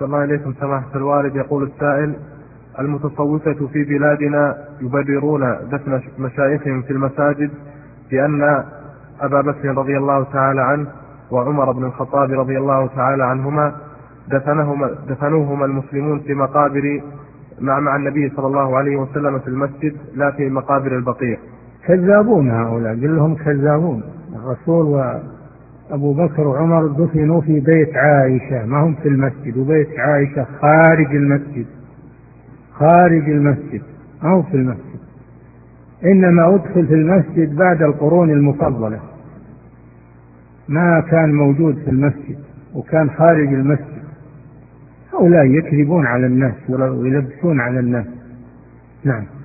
أحسن الله إليكم سماحة الوالد. يقول السائل: المتصوفة في بلادنا يبررون دفن مشايخهم في المساجد بأن أبا بكر رضي الله تعالى عنه وعمر بن الخطاب رضي الله تعالى عنهما دفنوهما المسلمون في مقابر مع النبي صلى الله عليه وسلم في المسجد لا في مقابر البقيع. كذابون هؤلاء، قل لهم كذابون. الرسول وأبو بكر وعمر دفنوا في بيت عائشة، ما هم في المسجد، وبيت عائشة خارج المسجد، خارج المسجد ما هو في المسجد، إنما أدخل في المسجد بعد القرون المفضلة، ما كان موجود في المسجد وكان خارج المسجد. هؤلاء يكذبون على الناس ويلبسون على الناس. نعم.